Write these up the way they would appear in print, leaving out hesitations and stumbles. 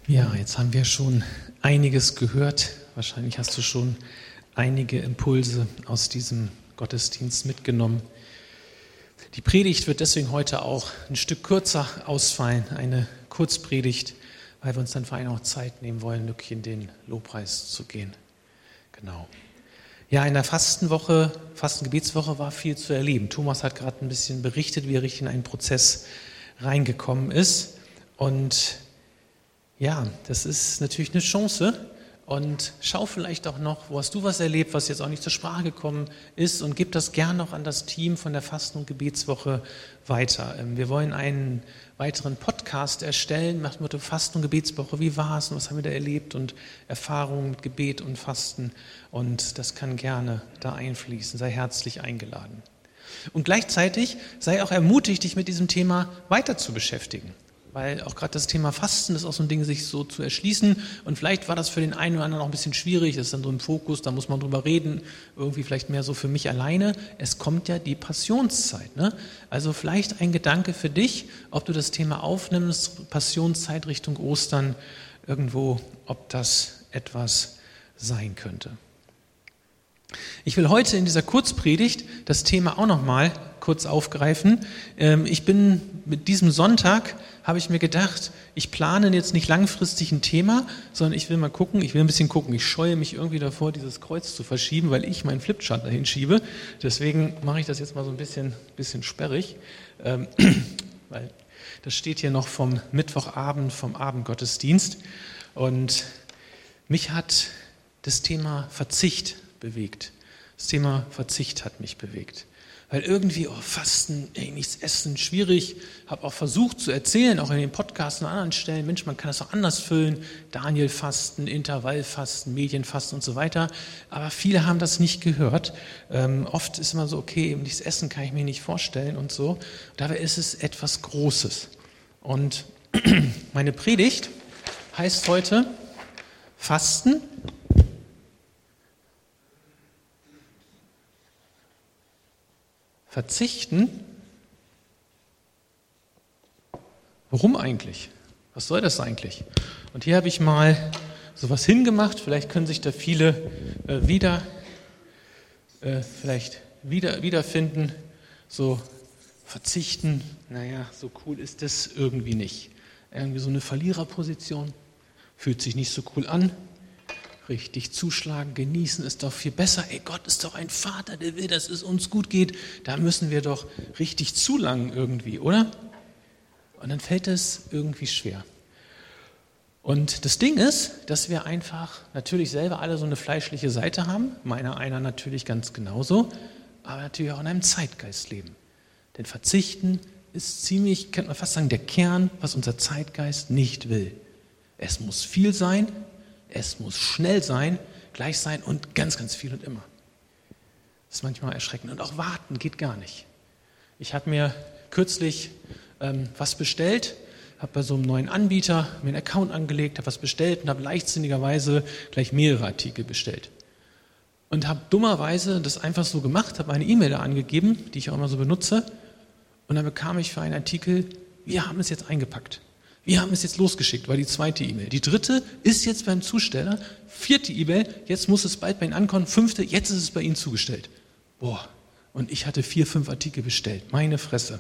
Ja, jetzt haben wir schon einiges gehört. Wahrscheinlich hast du schon einige Impulse aus diesem Gottesdienst mitgenommen. Die Predigt wird deswegen heute auch ein Stück kürzer ausfallen, eine Kurzpredigt, weil wir uns dann vor allem auch Zeit nehmen wollen, wirklich in den Lobpreis zu gehen. Genau. Ja, in der Fastengebetswoche war viel zu erleben. Thomas hat gerade ein bisschen berichtet, wie er richtig in einen Prozess reingekommen ist. Und ja, das ist natürlich eine Chance. Und schau vielleicht auch noch, wo hast du was erlebt, was jetzt auch nicht zur Sprache gekommen ist, und gib das gern noch an das Team von der Fasten- und Gebetswoche weiter. Wir wollen einen weiteren Podcast erstellen, nach dem Motto Fasten- und Gebetswoche, wie war es und was haben wir da erlebt und Erfahrungen mit Gebet und Fasten, und das kann gerne da einfließen, sei herzlich eingeladen. Und gleichzeitig sei auch ermutigt, dich mit diesem Thema weiter zu beschäftigen. Weil auch gerade das Thema Fasten ist auch so ein Ding, sich so zu erschließen. Und vielleicht war das für den einen oder anderen auch ein bisschen schwierig. Das ist dann so im Fokus, da muss man drüber reden. Irgendwie vielleicht mehr so für mich alleine. Es kommt ja die Passionszeit, ne? Also vielleicht ein Gedanke für dich, ob du das Thema aufnimmst, Passionszeit Richtung Ostern irgendwo, ob das etwas sein könnte. Ich will heute in dieser Kurzpredigt das Thema auch nochmal kurz aufgreifen. Mit diesem Sonntag habe ich mir gedacht, ich plane jetzt nicht langfristig ein Thema, sondern ich will ein bisschen gucken. Ich scheue mich irgendwie davor, dieses Kreuz zu verschieben, weil ich meinen Flipchart dahin schiebe. Deswegen mache ich das jetzt mal so ein bisschen sperrig, weil das steht hier noch vom Mittwochabend, vom Abendgottesdienst. Und mich hat das Thema Verzicht bewegt. Das Thema Verzicht hat mich bewegt. Weil irgendwie, Fasten, nichts essen, schwierig. Habe auch versucht zu erzählen, auch in den Podcasts und an anderen Stellen, Mensch, man kann das auch anders füllen. Daniel-Fasten, Intervallfasten, Medienfasten und so weiter. Aber viele haben das nicht gehört. Oft ist immer so, okay, eben dieses Essen kann ich mir nicht vorstellen und so. Dabei ist es etwas Großes. Und meine Predigt heißt heute Fasten. Verzichten? Warum eigentlich? Was soll das eigentlich? Und hier habe ich mal sowas hingemacht. Vielleicht können sich da viele wiederfinden. So verzichten, so cool ist das irgendwie nicht. Irgendwie so eine Verliererposition. Fühlt sich nicht so cool an. Richtig zuschlagen, genießen ist doch viel besser. Gott ist doch ein Vater, der will, dass es uns gut geht. Da müssen wir doch richtig zulangen irgendwie, oder? Und dann fällt es irgendwie schwer. Und das Ding ist, dass wir einfach natürlich selber alle so eine fleischliche Seite haben. Einer natürlich ganz genauso, aber natürlich auch in einem Zeitgeist leben. Denn Verzichten ist ziemlich, könnte man fast sagen, der Kern, was unser Zeitgeist nicht will. Es muss viel sein. Es muss schnell sein, gleich sein und ganz, ganz viel und immer. Das ist manchmal erschreckend. Und auch warten geht gar nicht. Ich habe mir kürzlich was bestellt, habe bei so einem neuen Anbieter mir einen Account angelegt, habe was bestellt und habe leichtsinnigerweise gleich mehrere Artikel bestellt. Und habe dummerweise das einfach so gemacht, habe eine E-Mail da angegeben, die ich auch immer so benutze. Und dann bekam ich für einen Artikel, wir haben es jetzt eingepackt. Wir haben es jetzt losgeschickt, war die zweite E-Mail. Die dritte ist jetzt beim Zusteller, vierte E-Mail, jetzt muss es bald bei Ihnen ankommen, fünfte, jetzt ist es bei Ihnen zugestellt. Und ich hatte 4, 5 Artikel bestellt, meine Fresse.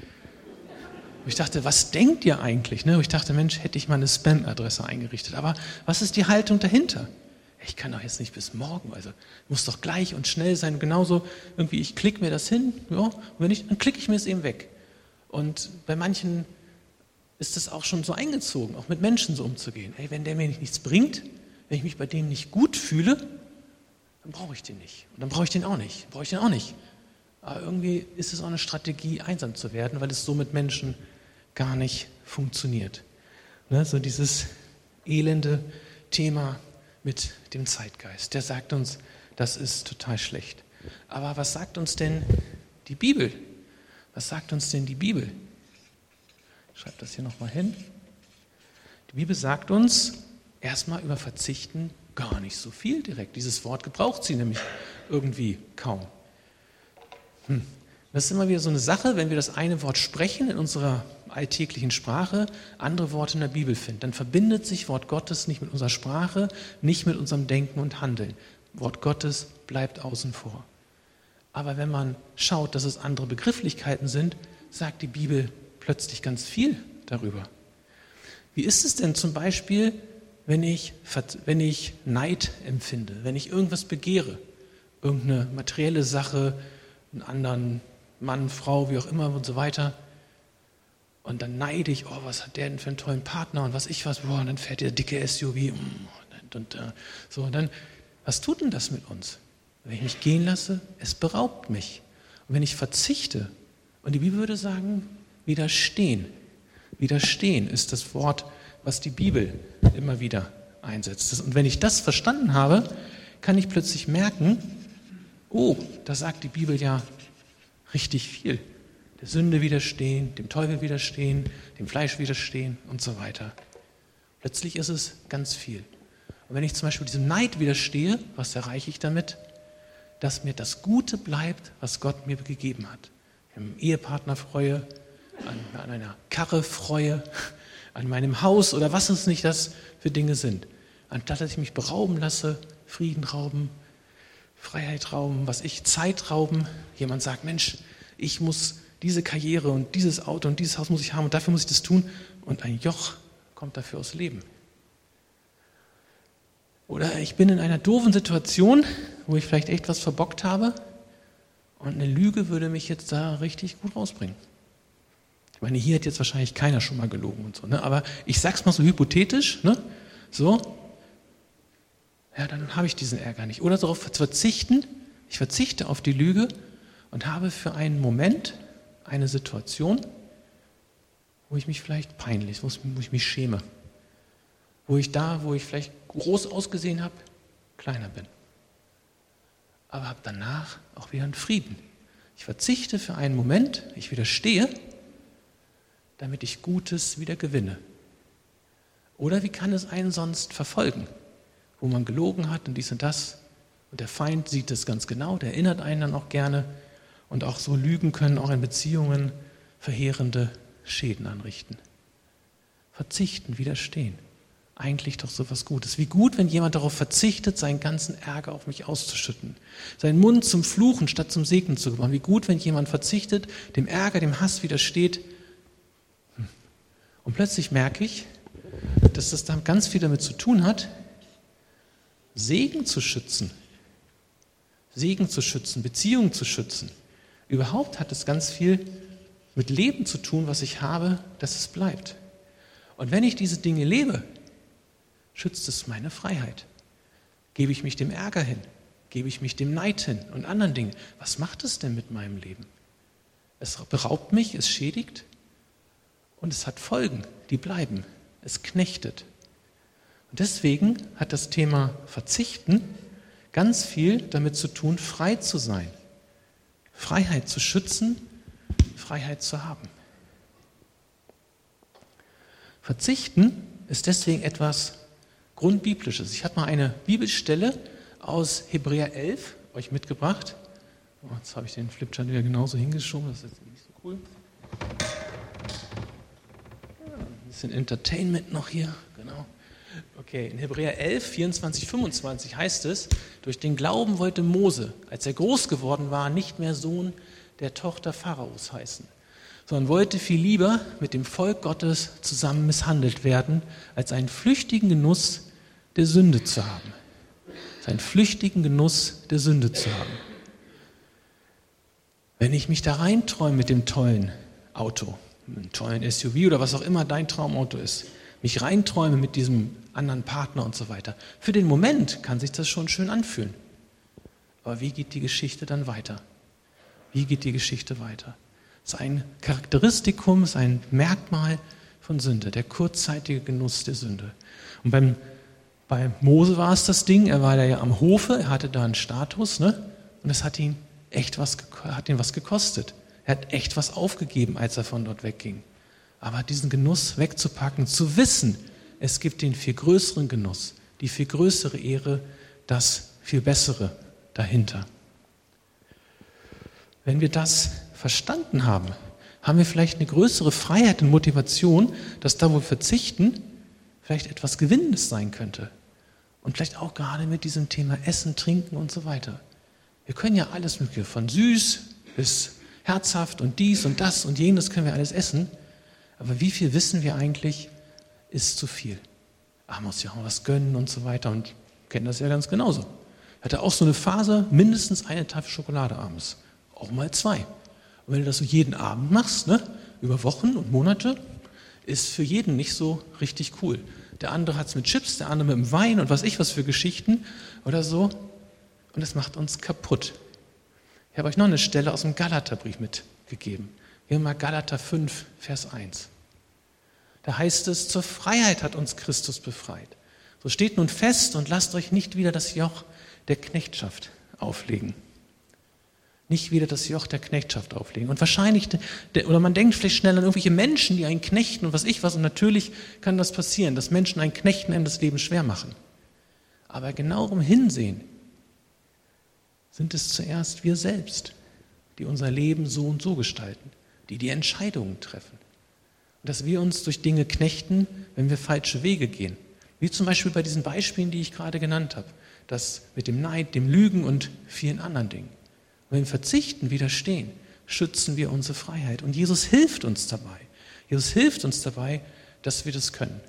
Und ich dachte, was denkt ihr eigentlich? Und ich dachte, Mensch, hätte ich mal eine Spam-Adresse eingerichtet. Aber was ist die Haltung dahinter? Ich kann doch jetzt nicht bis morgen, also muss doch gleich und schnell sein. Und genauso irgendwie, ich klicke mir das hin, und wenn nicht, dann klicke ich mir es eben weg. Und bei manchen ist das auch schon so eingezogen, auch mit Menschen so umzugehen. Wenn der mir nichts bringt, wenn ich mich bei dem nicht gut fühle, dann brauche ich den nicht. Und dann brauche ich den auch nicht. Aber irgendwie ist es auch eine Strategie, einsam zu werden, weil es so mit Menschen gar nicht funktioniert. So dieses elende Thema mit dem Zeitgeist. Der sagt uns, das ist total schlecht. Aber was sagt uns denn die Bibel? Was sagt uns denn die Bibel? Ich schreibe das hier nochmal hin. Die Bibel sagt uns erstmal über Verzichten gar nicht so viel direkt. Dieses Wort gebraucht sie nämlich irgendwie kaum. Das ist immer wieder so eine Sache, wenn wir das eine Wort sprechen in unserer alltäglichen Sprache, andere Worte in der Bibel finden. Dann verbindet sich Wort Gottes nicht mit unserer Sprache, nicht mit unserem Denken und Handeln. Wort Gottes bleibt außen vor. Aber wenn man schaut, dass es andere Begrifflichkeiten sind, sagt die Bibel plötzlich ganz viel darüber. Wie ist es denn zum Beispiel, wenn ich Neid empfinde, wenn ich irgendwas begehre, irgendeine materielle Sache, einen anderen Mann, Frau, wie auch immer und so weiter. Und dann neide ich, oh, was hat der denn für einen tollen Partner und und dann fährt der dicke SUV und dann, was tut denn das mit uns? Wenn ich mich gehen lasse, es beraubt mich. Und wenn ich verzichte, und die Bibel würde sagen, widerstehen. Widerstehen ist das Wort, was die Bibel immer wieder einsetzt. Und wenn ich das verstanden habe, kann ich plötzlich merken, oh, da sagt die Bibel ja richtig viel. Der Sünde widerstehen, dem Teufel widerstehen, dem Fleisch widerstehen und so weiter. Plötzlich ist es ganz viel. Und wenn ich zum Beispiel diesem Neid widerstehe, was erreiche ich damit? Dass mir das Gute bleibt, was Gott mir gegeben hat. An meinem Ehepartner freue, an einer Karre freue, an meinem Haus oder was es nicht das für Dinge sind. Anstatt dass ich mich berauben lasse, Frieden rauben, Freiheit rauben, Zeit rauben. Jemand sagt, Mensch, ich muss diese Karriere und dieses Auto und dieses Haus muss ich haben und dafür muss ich das tun. Und ein Joch kommt dafür aus Leben. Oder ich bin in einer doofen Situation, wo ich vielleicht echt was verbockt habe und eine Lüge würde mich jetzt da richtig gut rausbringen. Ich meine, hier hat jetzt wahrscheinlich keiner schon mal gelogen und so, ne? Aber ich sag's mal so hypothetisch, ne? So, ja, dann habe ich diesen Ärger nicht. Oder darauf verzichten, ich verzichte auf die Lüge und habe für einen Moment eine Situation, wo ich mich vielleicht peinlich, wo ich mich schäme. Wo ich vielleicht groß ausgesehen habe, kleiner bin. Aber habe danach auch wieder einen Frieden. Ich verzichte für einen Moment, ich widerstehe, damit ich Gutes wieder gewinne. Oder wie kann es einen sonst verfolgen? Wo man gelogen hat und dies und das. Und der Feind sieht es ganz genau, der erinnert einen dann auch gerne. Und auch so Lügen können auch in Beziehungen verheerende Schäden anrichten. Verzichten, widerstehen. Eigentlich doch so was Gutes. Wie gut, wenn jemand darauf verzichtet, seinen ganzen Ärger auf mich auszuschütten. Seinen Mund zum Fluchen statt zum Segnen zu gebrauchen. Wie gut, wenn jemand verzichtet, dem Ärger, dem Hass widersteht. Und plötzlich merke ich, dass das dann ganz viel damit zu tun hat, Segen zu schützen, Beziehungen zu schützen. Überhaupt hat es ganz viel mit Leben zu tun, was ich habe, dass es bleibt. Und wenn ich diese Dinge lebe, schützt es meine Freiheit. Gebe ich mich dem Ärger hin, gebe ich mich dem Neid hin und anderen Dingen. Was macht es denn mit meinem Leben? Es beraubt mich, es schädigt und es hat Folgen, die bleiben. Es knechtet. Und deswegen hat das Thema Verzichten ganz viel damit zu tun, frei zu sein. Freiheit zu schützen, Freiheit zu haben. Verzichten ist deswegen etwas Grundbiblisches. Ich habe mal eine Bibelstelle aus Hebräer 11 euch mitgebracht. Oh, jetzt habe ich den Flipchart wieder genauso hingeschoben, das ist jetzt nicht so cool. Ein bisschen Entertainment noch hier, genau. Okay, in Hebräer 11, 24, 25 heißt es, durch den Glauben wollte Mose, als er groß geworden war, nicht mehr Sohn der Tochter Pharaos heißen, sondern wollte viel lieber mit dem Volk Gottes zusammen misshandelt werden, als einen flüchtigen Genuss der Sünde zu haben. Einen flüchtigen Genuss der Sünde zu haben. Wenn ich mich da reinträume mit dem tollen Auto, mit einem tollen SUV oder was auch immer dein Traumauto ist, mich reinträume mit diesem anderen Partner und so weiter. Für den Moment kann sich das schon schön anfühlen. Aber wie geht die Geschichte dann weiter? Wie geht die Geschichte weiter? Es ist ein Charakteristikum, es ist ein Merkmal von Sünde, der kurzzeitige Genuss der Sünde. Und bei Mose war es das Ding, er war da ja am Hofe, er hatte da einen Status, ne? Und es hat ihn was gekostet. Er hat echt was aufgegeben, als er von dort wegging. Aber diesen Genuss wegzupacken, zu wissen, es gibt den viel größeren Genuss, die viel größere Ehre, das viel Bessere dahinter. Wenn wir das verstanden haben, haben wir vielleicht eine größere Freiheit und Motivation, dass da, wo wir verzichten, vielleicht etwas Gewinnendes sein könnte. Und vielleicht auch gerade mit diesem Thema Essen, Trinken und so weiter. Wir können ja alles Mögliche, von süß bis herzhaft und dies und das und jenes können wir alles essen. Aber wie viel wissen wir eigentlich, ist zu viel? Man muss ja auch was gönnen und so weiter und kennen das ja ganz genauso. Ich hatte auch so eine Phase, mindestens eine Tafel Schokolade abends, auch mal 2. Und wenn du das so jeden Abend machst, ne, über Wochen und Monate, ist für jeden nicht so richtig cool. Der andere hat es mit Chips, der andere mit dem Wein und was für Geschichten oder so. Und das macht uns kaputt. Ich habe euch noch eine Stelle aus dem Galaterbrief mitgegeben. Hier mal Galater 5, Vers 1. Da heißt es, zur Freiheit hat uns Christus befreit. So steht nun fest und lasst euch nicht wieder das Joch der Knechtschaft auflegen. Nicht wieder das Joch der Knechtschaft auflegen. Und wahrscheinlich, oder man denkt vielleicht schnell an irgendwelche Menschen, die einen knechten und was. Und natürlich kann das passieren, dass Menschen einen Knechten einem das Leben schwer machen. Aber genauerem Hinsehen sind es zuerst wir selbst, die unser Leben so und so gestalten, die Entscheidungen treffen. Und dass wir uns durch Dinge knechten, wenn wir falsche Wege gehen. Wie zum Beispiel bei diesen Beispielen, die ich gerade genannt habe. Das mit dem Neid, dem Lügen und vielen anderen Dingen. Und wenn wir verzichten, widerstehen, schützen wir unsere Freiheit. Und Jesus hilft uns dabei. Jesus hilft uns dabei, dass wir das können.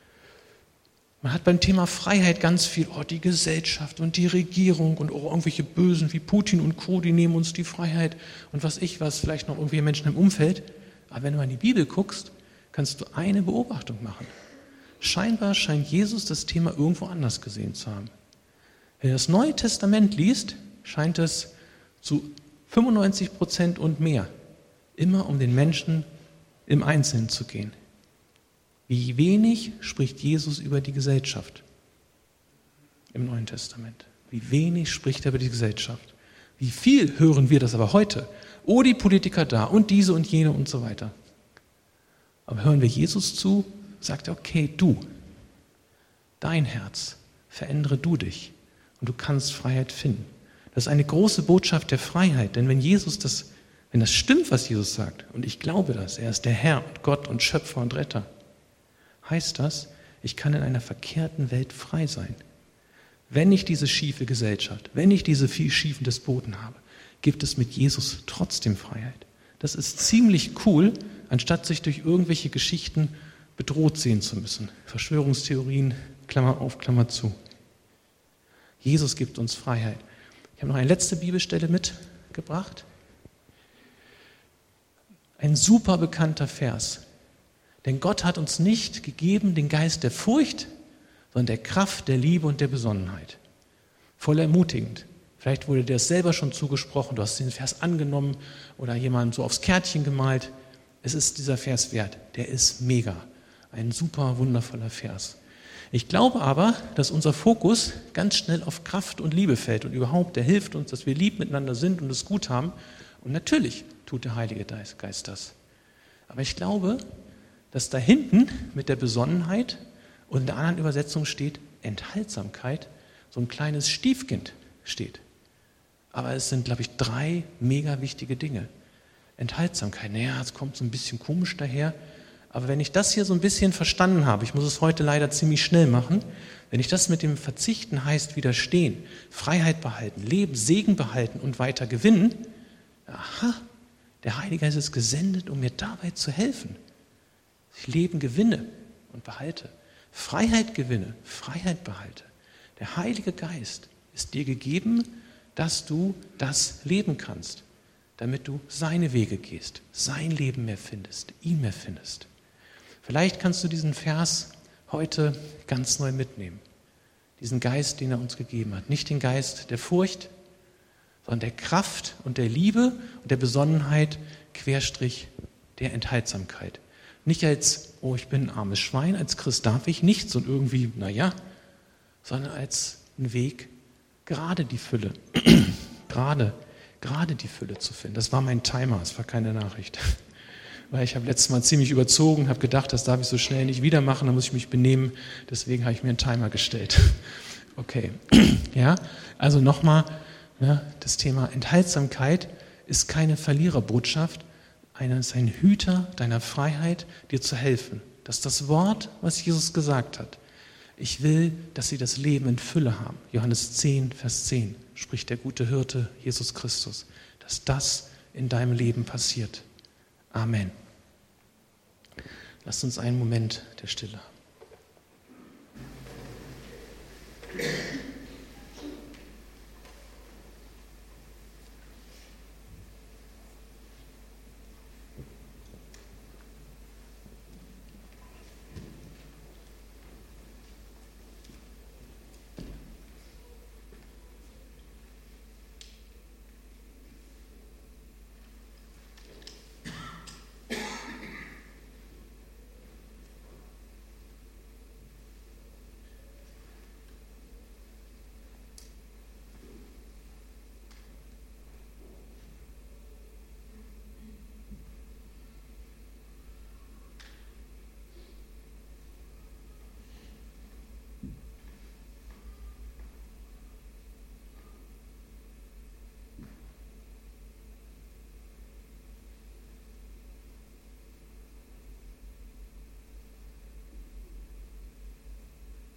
Man hat beim Thema Freiheit ganz viel, die Gesellschaft und die Regierung und irgendwelche Bösen wie Putin und Co., die nehmen uns die Freiheit und was, vielleicht noch irgendwelche Menschen im Umfeld. Aber wenn du mal in die Bibel guckst, kannst du eine Beobachtung machen. Scheinbar scheint Jesus das Thema irgendwo anders gesehen zu haben. Wenn du das Neue Testament liest, scheint es zu 95% und mehr immer um den Menschen im Einzelnen zu gehen. Wie wenig spricht Jesus über die Gesellschaft im Neuen Testament? Wie wenig spricht er über die Gesellschaft? Wie viel hören wir das aber heute? Oh, die Politiker da und diese und jene und so weiter. Aber hören wir Jesus zu, sagt er, okay, du, dein Herz, verändere du dich und du kannst Freiheit finden. Das ist eine große Botschaft der Freiheit, denn wenn das stimmt, was Jesus sagt, und ich glaube das, er ist der Herr und Gott und Schöpfer und Retter, heißt das, ich kann in einer verkehrten Welt frei sein. Wenn ich diese schiefe Gesellschaft, wenn ich diese viel schiefen Despoten habe, gibt es mit Jesus trotzdem Freiheit. Das ist ziemlich cool, anstatt sich durch irgendwelche Geschichten bedroht sehen zu müssen. Verschwörungstheorien, Klammer auf, Klammer zu. Jesus gibt uns Freiheit. Ich habe noch eine letzte Bibelstelle mitgebracht. Ein super bekannter Vers. Denn Gott hat uns nicht gegeben den Geist der Furcht, sondern der Kraft, der Liebe und der Besonnenheit. Voll ermutigend. Vielleicht wurde dir das selber schon zugesprochen, du hast den Vers angenommen oder jemandem so aufs Kärtchen gemalt. Es ist dieser Vers wert. Der ist mega. Ein super wundervoller Vers. Ich glaube aber, dass unser Fokus ganz schnell auf Kraft und Liebe fällt und überhaupt, der hilft uns, dass wir lieb miteinander sind und es gut haben. Und natürlich tut der Heilige Geist das. Aber ich glaube, dass da hinten mit der Besonnenheit und in der anderen Übersetzung steht Enthaltsamkeit, so ein kleines Stiefkind steht. Aber es sind, glaube ich, 3 mega wichtige Dinge. Enthaltsamkeit, es kommt so ein bisschen komisch daher, aber wenn ich das hier so ein bisschen verstanden habe, ich muss es heute leider ziemlich schnell machen, wenn ich das mit dem Verzichten heißt widerstehen, Freiheit behalten, Leben, Segen behalten und weiter gewinnen, der Heilige Geist ist gesendet, um mir dabei zu helfen. Ich Leben gewinne und behalte, Freiheit gewinne, Freiheit behalte. Der Heilige Geist ist dir gegeben, dass du das leben kannst, damit du seine Wege gehst, sein Leben mehr findest, ihn mehr findest. Vielleicht kannst du diesen Vers heute ganz neu mitnehmen. Diesen Geist, den er uns gegeben hat. Nicht den Geist der Furcht, sondern der Kraft und der Liebe und der Besonnenheit, Querstrich der Enthaltsamkeit. Nicht als, ich bin ein armes Schwein, als Christ darf ich nichts und irgendwie, sondern als ein Weg, gerade die Fülle, gerade die Fülle zu finden. Das war mein Timer, das war keine Nachricht. Weil ich habe letztes Mal ziemlich überzogen, habe gedacht, das darf ich so schnell nicht wieder machen, da muss ich mich benehmen, deswegen habe ich mir einen Timer gestellt. Okay, ja, also nochmal, das Thema Enthaltsamkeit ist keine Verliererbotschaft, ist ein Hüter deiner Freiheit, dir zu helfen. Das ist das Wort, was Jesus gesagt hat. Ich will, dass sie das Leben in Fülle haben. Johannes 10, Vers 10 spricht der gute Hirte, Jesus Christus, dass das in deinem Leben passiert. Amen. Lasst uns einen Moment der Stille haben.